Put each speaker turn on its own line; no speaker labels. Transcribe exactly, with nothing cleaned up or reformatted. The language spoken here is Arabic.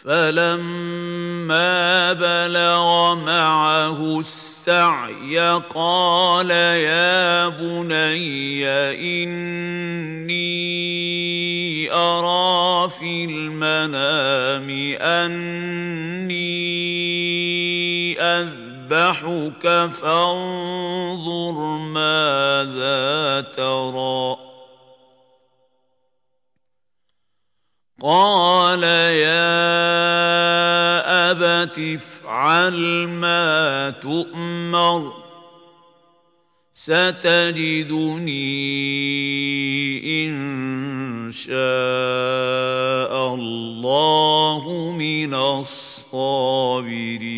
فلما بلغ معه السعي قال يا بني إني أرى في المنام أني أذبحك فانظر ماذا ترى قال يا أبت افعل ما تؤمر ستجدني إن شاء الله من الصابرين